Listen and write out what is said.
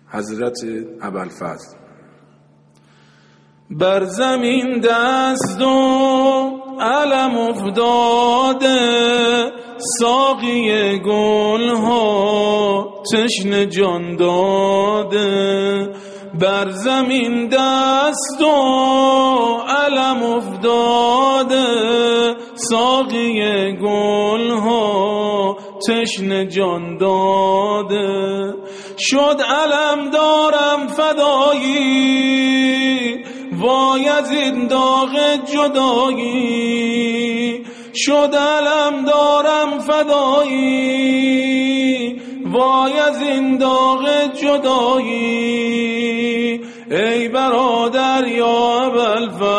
حضرت ابوالفضل. بر زمین دست و علم افتاده، ساقی گل ها تشنه جان داده. بر زمین دست و علم افتاده، ساقی گل ها تشنه جان داده. شد علم دارم فدایی، وای از این داغ جدایی. شد علم دارم فدایی، وای از این داغ جدایی. ای برادر یا ابوالفضل،